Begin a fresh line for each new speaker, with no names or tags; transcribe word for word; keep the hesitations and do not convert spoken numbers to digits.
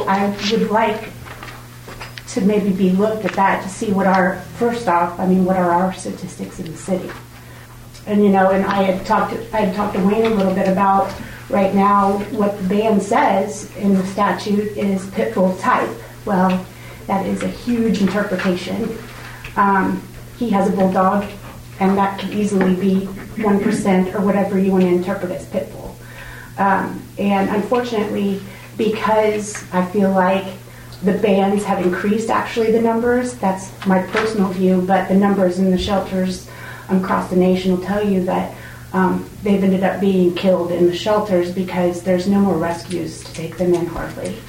I would like to maybe be looked at that to see what our, first off, I mean, what are our statistics in the city? And, you know, and I had talked to, I had talked to Wayne a little bit about right now what the ban says in the statute is pit bull type. Well, that is a huge interpretation. Um, he has a bulldog, and that could easily be one percent or whatever you want to interpret as pit bull. Um, and unfortunately, because I feel like the bans have increased actually the numbers, that's my personal view, but the numbers in the shelters across the nation will tell you that um, they've ended up being killed in the shelters because there's no more rescues to take them in hardly.